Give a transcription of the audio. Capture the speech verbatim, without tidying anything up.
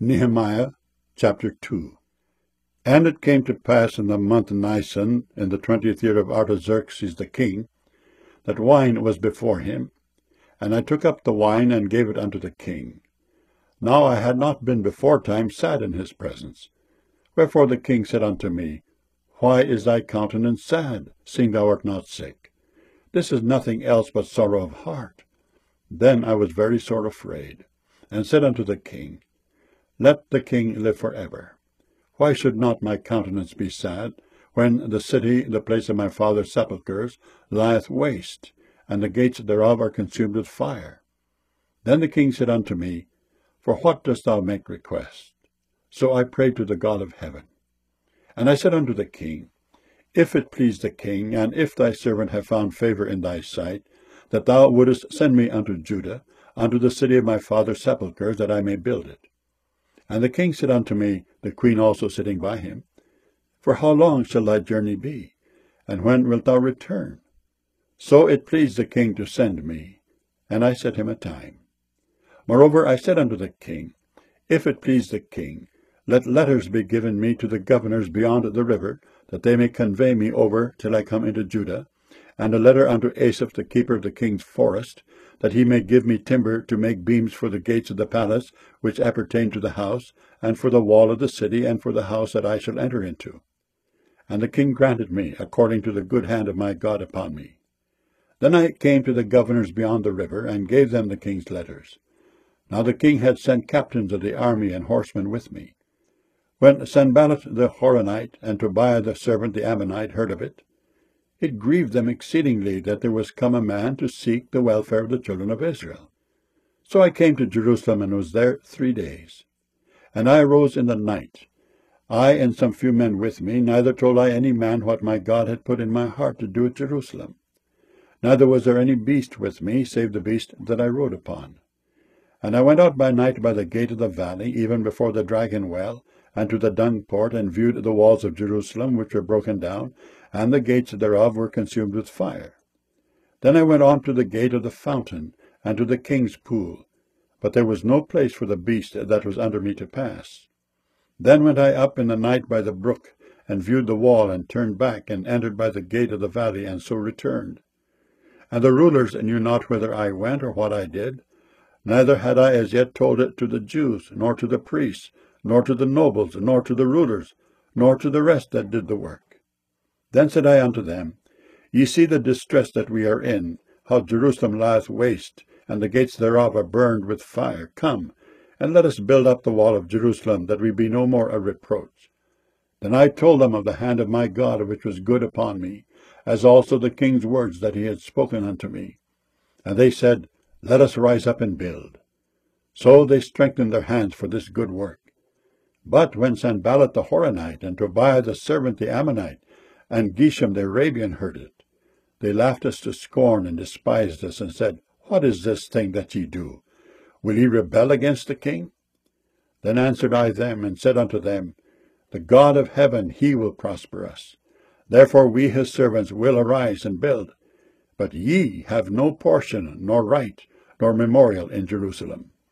Nehemiah chapter two. And it came to pass in the month Nisan, in the twentieth year of Artaxerxes the king, that wine was before him. And I took up the wine, and gave it unto the king. Now I had not been beforetime sad in his presence. Wherefore the king said unto me, Why is thy countenance sad, seeing thou art not sick? This is nothing else but sorrow of heart. Then I was very sore afraid, and said unto the king, Let the king live for ever. Why should not my countenance be sad, when the city, the place of my father's sepulchres, lieth waste, and the gates thereof are consumed with fire? Then the king said unto me, For what dost thou make request? So I prayed to the God of heaven. And I said unto the king, If it please the king, and if thy servant have found favor in thy sight, that thou wouldest send me unto Judah, unto the city of my father's sepulchres, that I may build it. And the king said unto me, the queen also sitting by him, For how long shall thy journey be? And when wilt thou return? So it pleased the king to send me, and I set him a time. Moreover I said unto the king, If it please the king, let letters be given me to the governors beyond the river, that they may convey me over till I come into Judah, and a letter unto Asaph the keeper of the king's forest, that he may give me timber to make beams for the gates of the palace which appertain to the house, and for the wall of the city, and for the house that I shall enter into. And the king granted me, according to the good hand of my God upon me. Then I came to the governors beyond the river, and gave them the king's letters. Now the king had sent captains of the army and horsemen with me. When Sanballat the Horonite and Tobiah the servant the Ammonite heard of it, it grieved them exceedingly that there was come a man to seek the welfare of the children of Israel. So I came to Jerusalem, and was there three days. And I arose in the night, I and some few men with me, neither told I any man what my God had put in my heart to do at Jerusalem. Neither was there any beast with me, save the beast that I rode upon. And I went out by night by the gate of the valley, even before the dragon well, and to the dung port, and viewed the walls of Jerusalem, which were broken down, and the gates thereof were consumed with fire. Then I went on to the gate of the fountain, and to the king's pool, but there was no place for the beast that was under me to pass. Then went I up in the night by the brook, and viewed the wall, and turned back, and entered by the gate of the valley, and so returned. And the rulers knew not whither I went, or what I did, neither had I as yet told it to the Jews, nor to the priests, nor to the nobles, nor to the rulers, nor to the rest that did the work. Then said I unto them, Ye see the distress that we are in, how Jerusalem lieth waste, and the gates thereof are burned with fire. Come, and let us build up the wall of Jerusalem, that we be no more a reproach. Then I told them of the hand of my God, which was good upon me, as also the king's words that he had spoken unto me. And they said, Let us rise up and build. So they strengthened their hands for this good work. But when Sanballat the Horonite, and Tobiah the servant the Ammonite, and Geshem the Arabian heard it, they laughed us to scorn, and despised us, and said, What is this thing that ye do? Will ye rebel against the king? Then answered I them, and said unto them, The God of heaven, he will prosper us. Therefore we his servants will arise and build. But ye have no portion, nor right, nor memorial in Jerusalem.